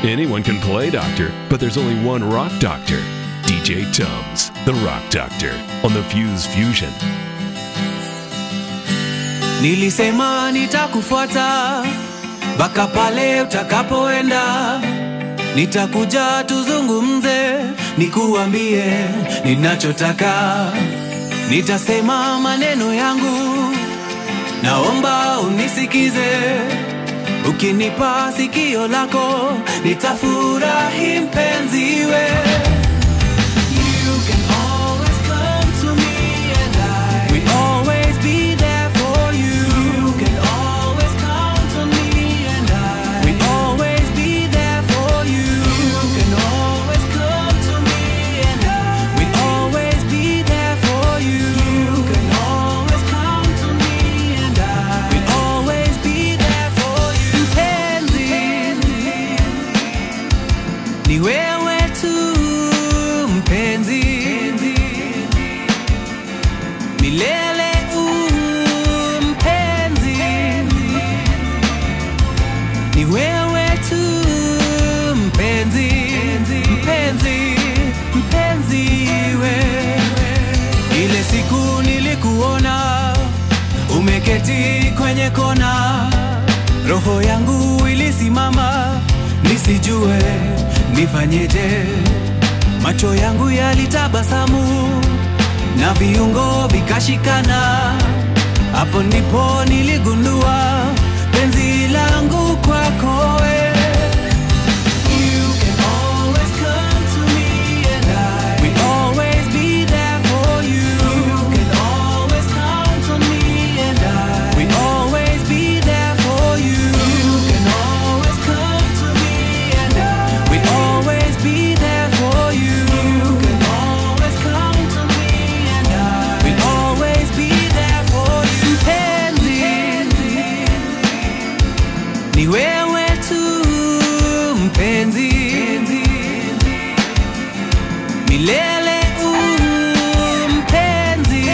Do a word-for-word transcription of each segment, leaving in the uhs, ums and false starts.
Anyone can play doctor, but there's only one rock doctor. D J Tums, the Rock Doctor, on the Fuse Fusion. Nilisema nitakufuata mpaka pale utakapoenda. Nitakuja tuzungumze, nikuambie ninachotaka. Nitasema maneno yangu, naomba unisikize. Ukinipa sikio lako, nitafurahi mpenzi we. You can always come to me and I will always be there for you. You can always count on me and I will always be there for you. You can always come to me and I will always be there for you. You can always count on me and I will always be there for you. Mpenzi, ni wewe tu mpenzi, milele u mpenzi, ni wewe tu mpenzi, mpenzi, mpenzi wewe. Ile siku nilikuona umeketi kwenye kona, roho yangu ilisimama nisijue nifanyeje. Macho yangu yalitabasamu na viungo vikashikana. Hapo ndipo niligundua penzi langu kwako wewe. You can always come to me and I will always be there for you. You can always count on me and I will always be there for you. You can always come to me and I will always be there for you. You can always count on me and I will always be there for you. Mpenzi, ni wewe tu mpenzi, milele u mpenzi,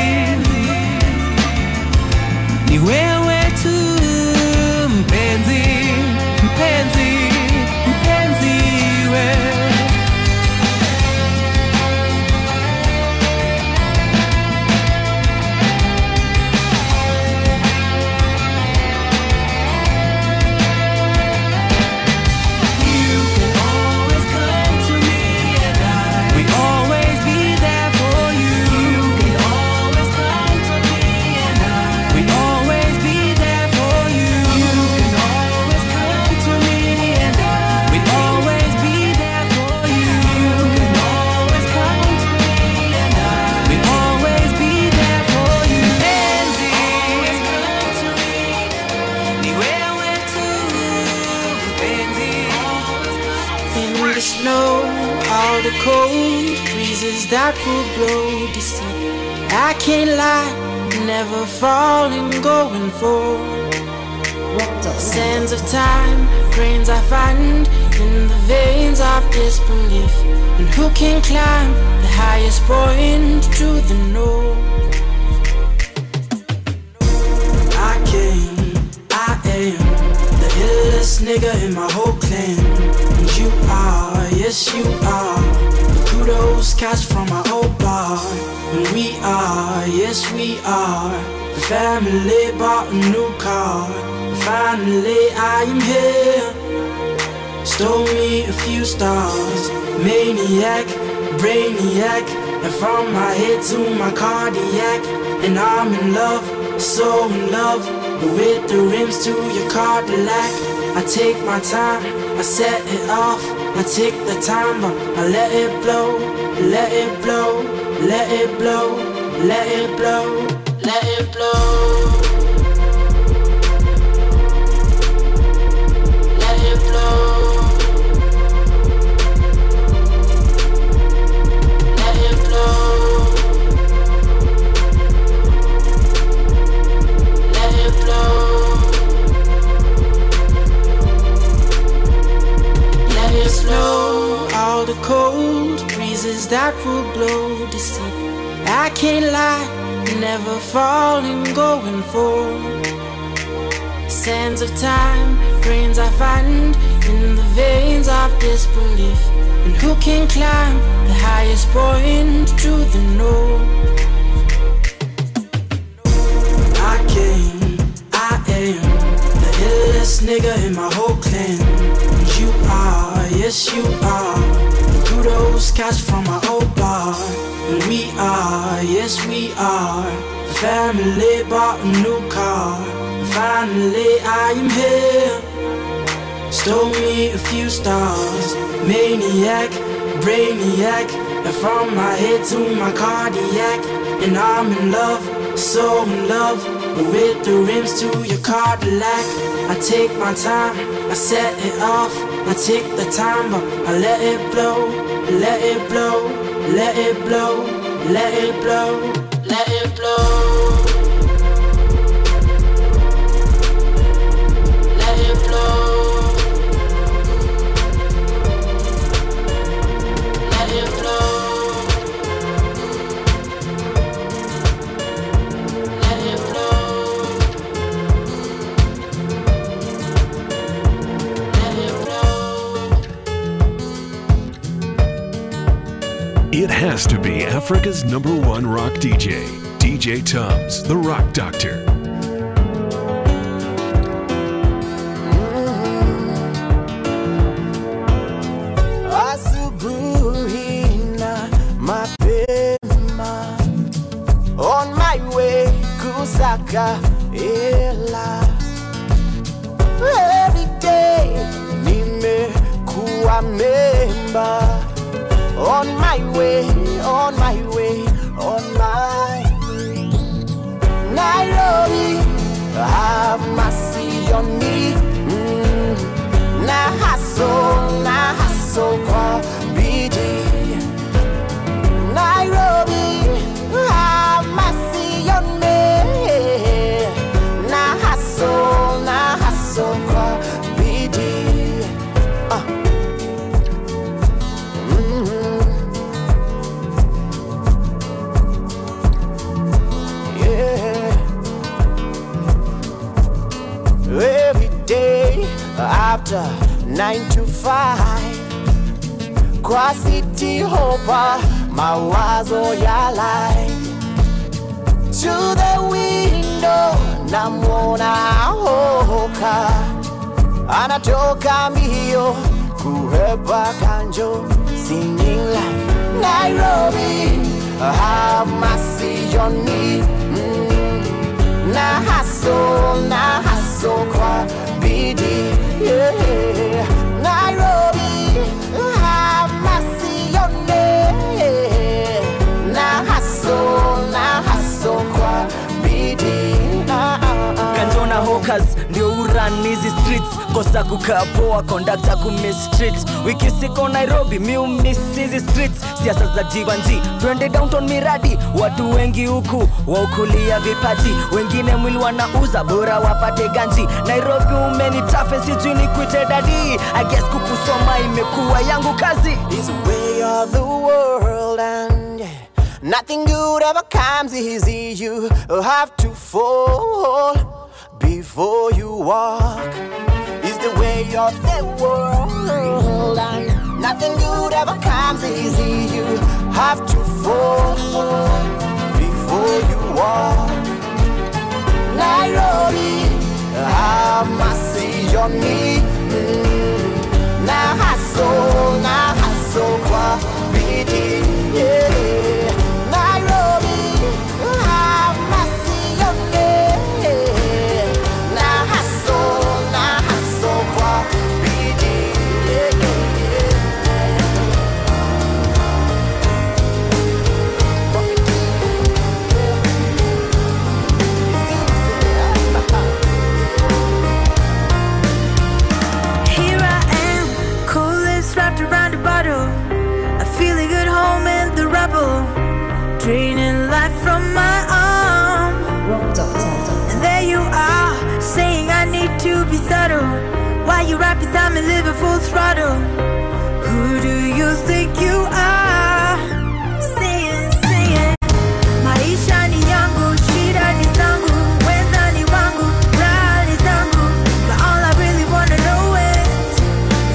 ni wewe tu mpenzi, mpenzi, mpenzi wewe. You can always come to me and I will always be there for you. You can always count on me and I will always be there for you. You can always come to me and I will always be there for you. You can always count on me and I will always be there for you. Mpenzi, always come to me, ni wewe tu mpenzi. In the snow, all the cold breezes that will blow the sea. I can't lie, never falling, going forward. Sands of time, grains I find in the veins of disbelief. And who can climb the highest point to the north? I came, I am the illest nigga in my whole clan. And you are, yes you are, the kudos catch from my old bar. And we are, yes we are, the family bought a new car. And finally I am here, stole me a few stars. Maniac, brainiac, and from my head to my cardiac. And I'm in love, so in love with the rims to your Cadillac. I take my time, I set it off, I take the time, but I let it blow, let it blow, let it blow, let it blow, let it blow. Let it blow. Let it blow. Let it blow. Let it slow. All the cold breezes that will blow the sea. I can't lie, never falling, going forward. Sands of time, grains I find in the veins of disbelief. And who can climb the highest point to the north? I came, I am the illest nigga in my whole clan. And you are, yes you are, the kudos catch from my old bar. And we are, yes we are, the family bought a new car. And finally I am here. Stole me a few stars, maniac, brainiac, and from my head to my cardiac. And I'm in love, so in love, with the rims to your Cadillac. I take my time, I set it off, I take the time, but I let it blow, let it blow, let it blow, let it blow, let it blow. Let it blow. It has to be Africa's number one rock D J, D J Tums, the Rock Doctor. Asubuhi na mapema, on my way kusaka hela. Every day nimekuwa member. On my way, on my way, on my way. Nairobi, have mercy on me. Mm. Na hustle, na hustle kwa bidii. Nairobi, have mercy on me. Na hustle, na hustle kwa bidii. Uh. After nine to five, kwa City Hopper, mawazo ya life. To the window, namwona hoka, anatoka mbio, kuhepa kanjo, singing like Nairobi, have mercy on me. Mm. Na hustle, na hustle kwa bidii. Yeah, Nairobi, have mercy on me. Na hustle, na hustle kwa bidii. Kanjona hawkers ndio uran hizi streets, kosa kukaa poa, conductor kumiss streets. Wiki siko Nairobi, miu miss hizi streets. Siasa za jivanji, twende downtown miradi. Watu wengi huku, waukulia vipaji. Wengine mwili wanauza, bora wapate ganji. Nairobi umenitafe, sijui ni kuite daddy. I guess kukusoma imekuwa yangu kazi. It's the way of the world and yeah, nothing good ever comes easy. You have to fall before you walk. It's the way of the world and nothing good ever comes easy. You have to fall before you walk. Nairobi, have mercy on me. Mm. Na hustle, na hustle kwa bidii. Yeah. Nairobi, have mercy on me. Na hustle, na hustle kwa bidii. Yeah. Here I am, cool lips wrapped around a bottle. I feel a good home in the rubble, draining life from my arm. And there you are, saying I need to be subtle. Why you right beside me, living full throttle? Who do you think you are? Saying, saying, maisha ni yangu, shida ni zangu, wenza ni wangu, raha ni zangu. But all I really wanna know is,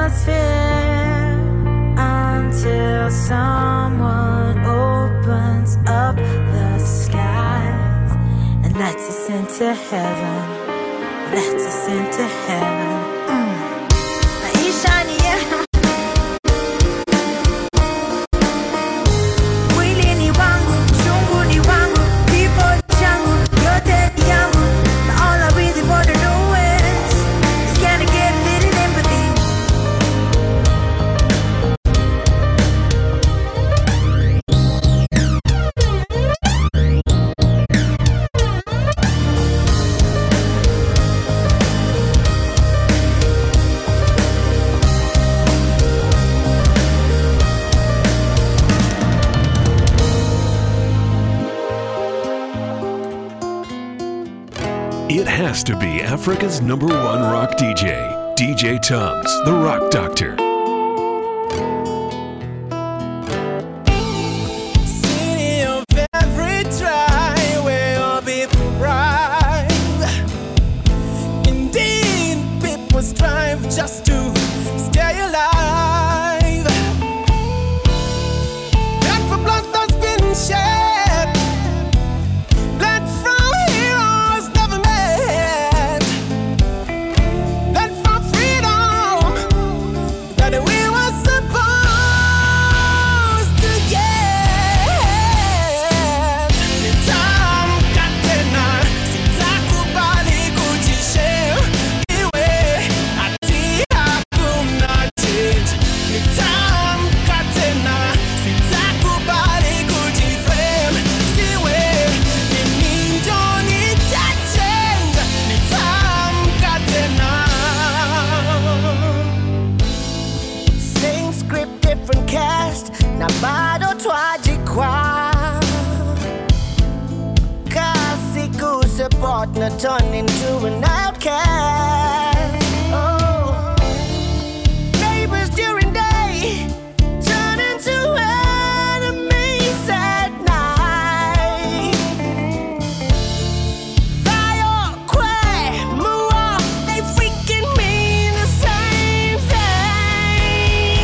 atmosphere until someone opens up the skies and lets us into heaven, lets us into heaven. Mm. Maisha ni ya mwili ni wangu, chungu ni wangu, kifo changu, yote ni yangu. But all I really wanna know is, is can I get a little empathy? It has to be Africa's number one rock D J, D J Tums, the Rock Doctor. City of every tribe where all people ride. Indeed, people strive just to stay alive. Blood for blood that's been shed. Blood from heroes never met. Blood for freedom that we were supposed to get. Nitamka tena, sitakubali kujishare. Iwe ati hakuna change. Nitamka tena, sitakubali kujiframe. Siwe mimi ndo nitachange. Nitamka tena. Same script, different cast, na bado twajikwa. Kasi kusupport na turn into an outcast. Oh, neighbors during day turn into enemies at night. Fire, cry, mua, they freaking mean the same thing.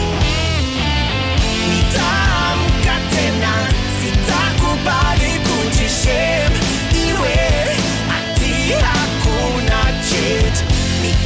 Nitamka tena, sitakubali kujishame. Iwe ati hakuna change.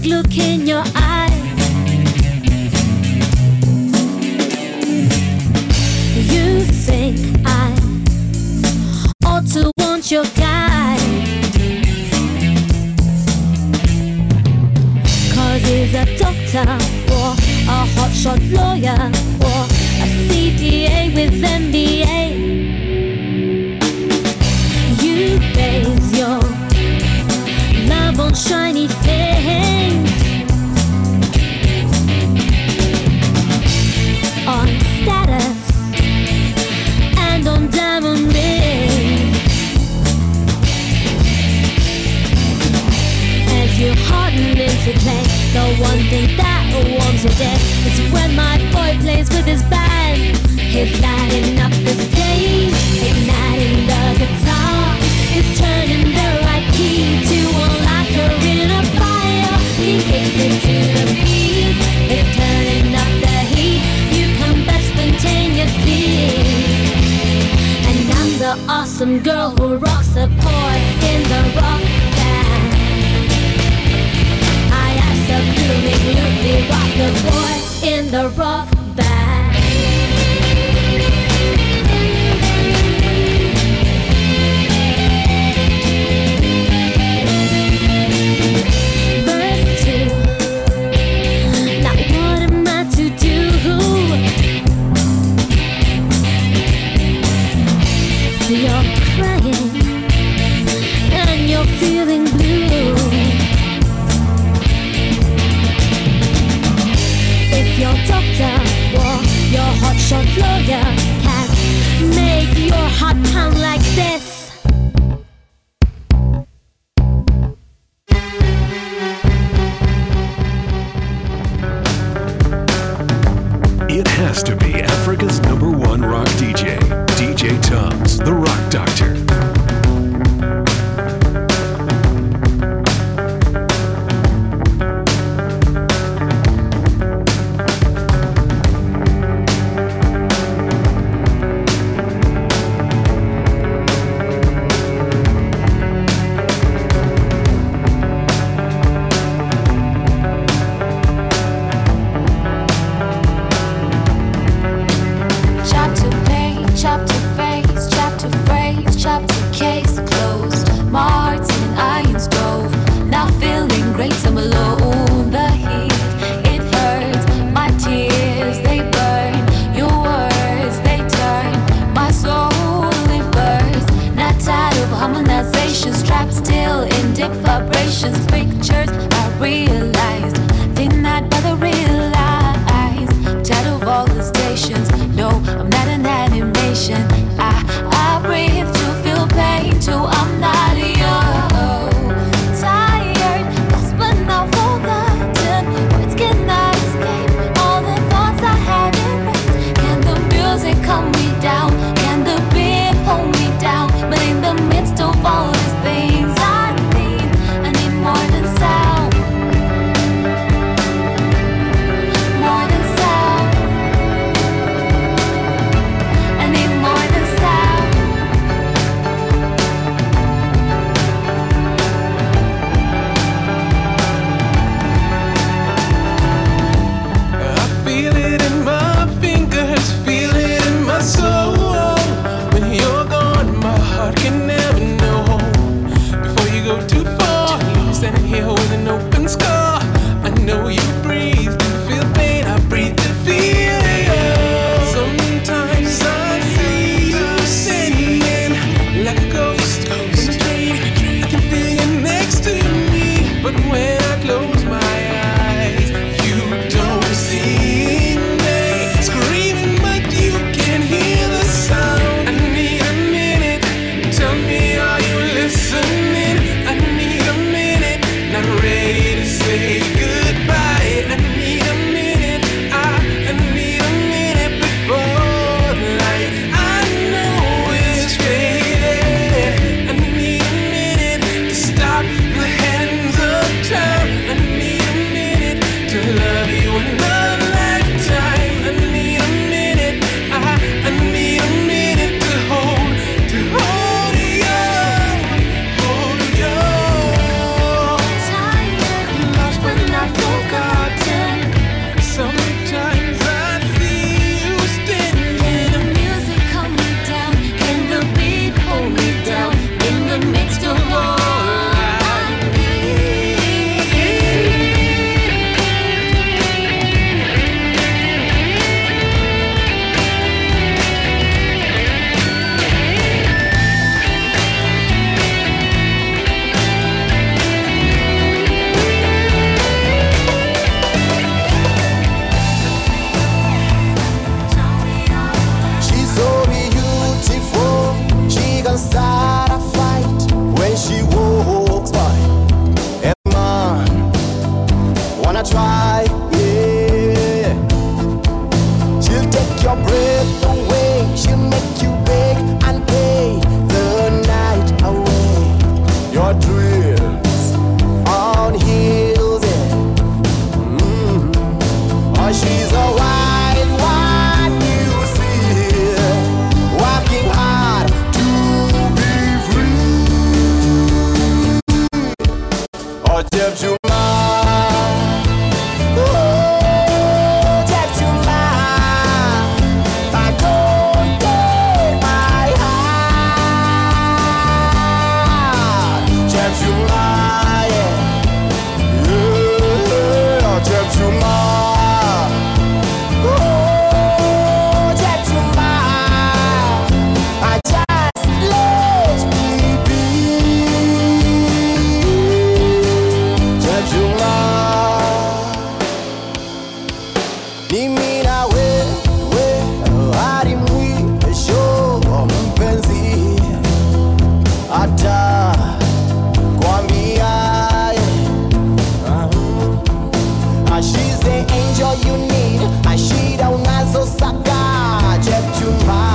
look in your eyes. You think I ought to want your guy, 'cause he's a doctor or a hotshot lawyer or a C P A with M B A. You base your love on shiny things, on status and on diamond rings. As you harden into clay, the one thing that warms your day is when my boy plays with his band. He's lighting up the stage, igniting the guitar. He's turning the right key to unlock her in a fire. He kicks it to the beat. He's turning up the heat. You come back spontaneously, and I'm the awesome girl who rocks the boy in the rock band. I absolutely rock the boy in the rock band. You're crying and you're feeling blue. If your doctor or your hotshot lawyer can make your heart pound like this, it has to be Africa's number one rock D J, D J Tums, the Rock Doctor. chapter page, chapter phrase, chapter phrase, chapter mimi na wewe hadi mwisho mpenzi, hata kwambia she's the angel you need, ashida unazosaka Jepchumba,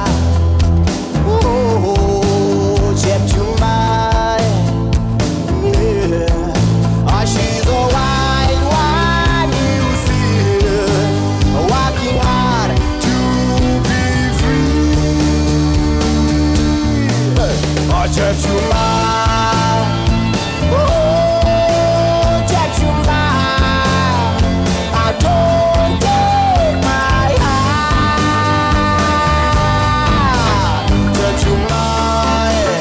oh Jepchumba, yeah. Ah, she's a wild one, you see, working hard to be free. Ah, Jepchumba. Don't take my heart, touch your mind,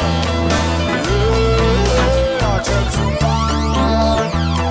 yeah, touch your mind.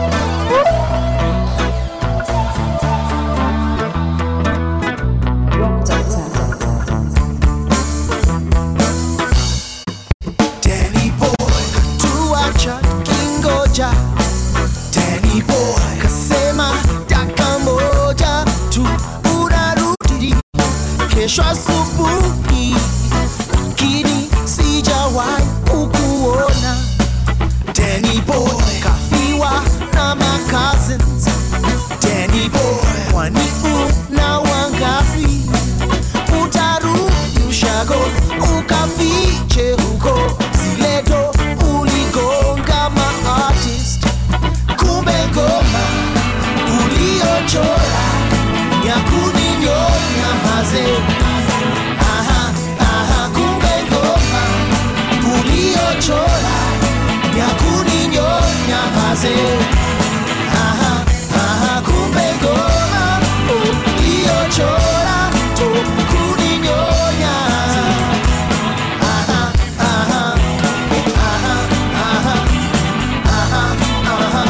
Danny boy, tuacha kingoja. Danny boy, kasema moja tu unarudi kesho asubuhi, lakini sijawahi kukuona. Danny boy kafiwa na my cousins. Danny boy kwani una wangapi? Utarudi ushago ukafiche huko zileto uligonga ma artist, kumbe ngoma uliochora ya kuninyonya maze. Aha, aha, kumbe ngoma uliochora ya kuninyonya maze. Aha, aha, kumbe ngoma uliochora tu kuninyonya. Aha, aha, aha, aha, aha, aha.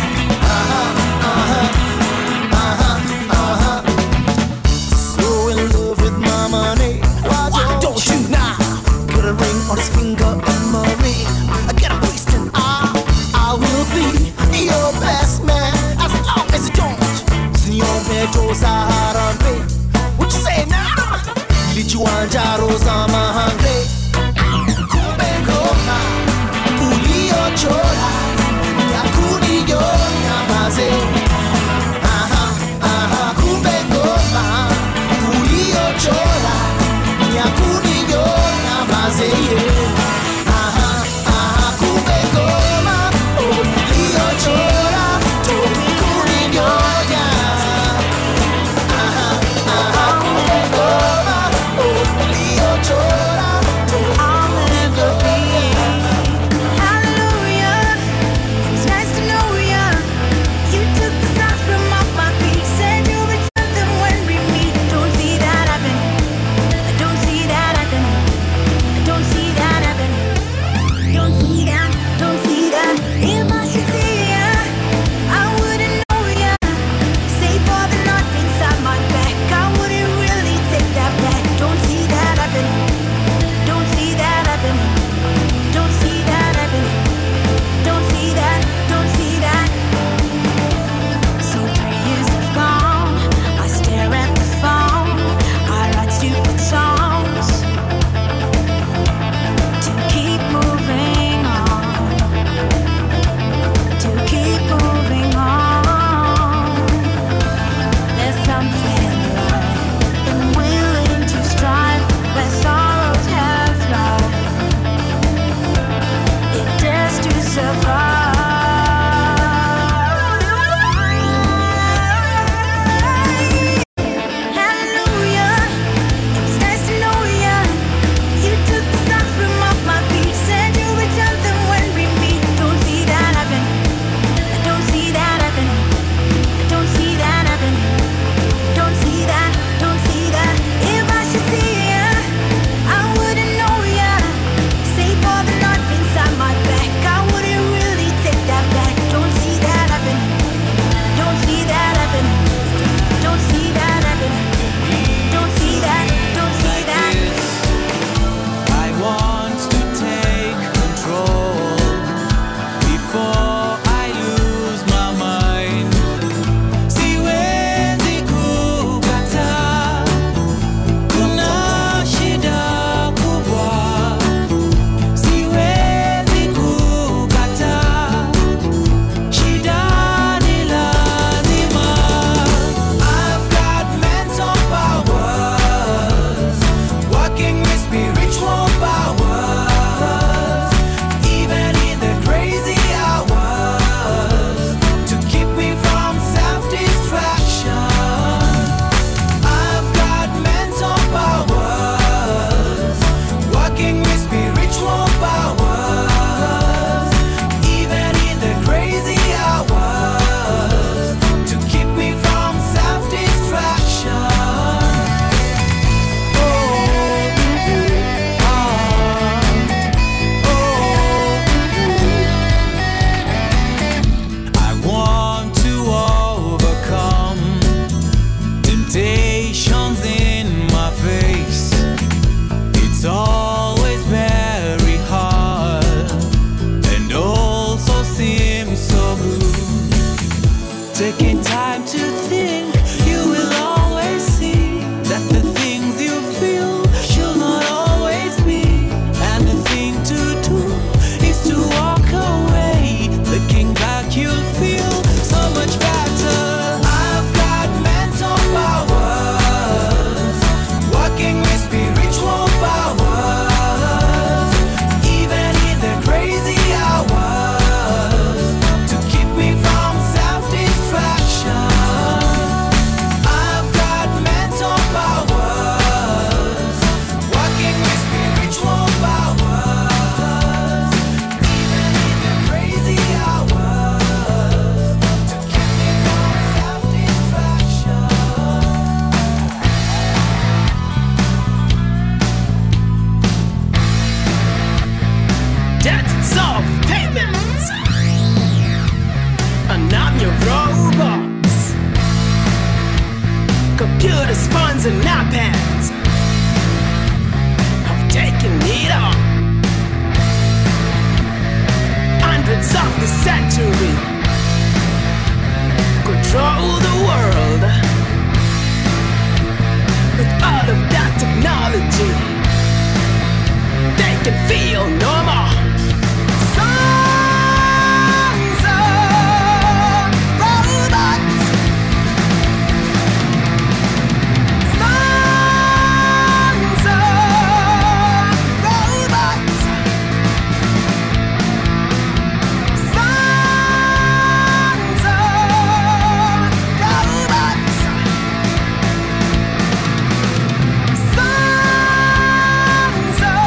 On his finger and Marie, I get a waist and I, I will be your best man as long as you don't. Signor Pedro Sahara, what you say now? Lichuanja Rosa Mahangre, kumbe ngoma uliochora ya kuninyonya maze. Aha, aha, kumbe ngoma uliochora ya kuninyonya maze. Aha, aha, kumbe ngoma uliochora tu kuninyonya. Aha, aha, kumbe ngoma uliochora guns and iPads have taken it on. Hundreds of the century control the world. With all of that technology, they can feel no more. Sons of robots. Sons of robots. Sons of robots. Sons of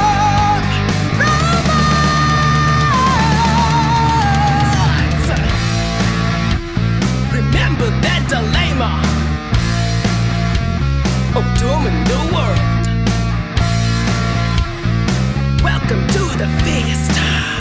robots. Remember that dilemma of dooming the world. Welcome to the feast.